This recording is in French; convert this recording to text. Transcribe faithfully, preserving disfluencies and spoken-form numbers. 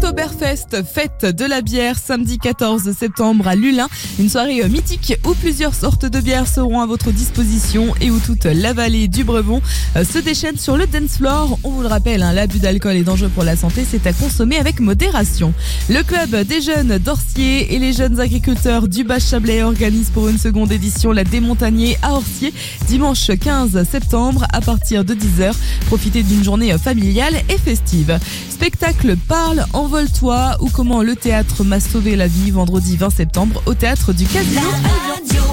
L'Oktoberfest, fête de la bière, samedi quatorze septembre à Lullin. Une soirée mythique où plusieurs sortes de bières seront à votre disposition et où toute la vallée du Brevon se déchaîne sur le dance floor. On vous le rappelle, hein, l'abus d'alcool est dangereux pour la santé, c'est à consommer avec modération. Le club des jeunes d'Orcier et les jeunes agriculteurs du Bas-Chablais organisent pour une seconde édition la Démontagnée à Orcier, dimanche quinze septembre à partir de dix heures. Profitez d'une journée familiale et festive. Spectacle Parle, Envole-toi ou comment le théâtre m'a sauvé la vie vendredi vingt septembre au théâtre du Casino à Evian.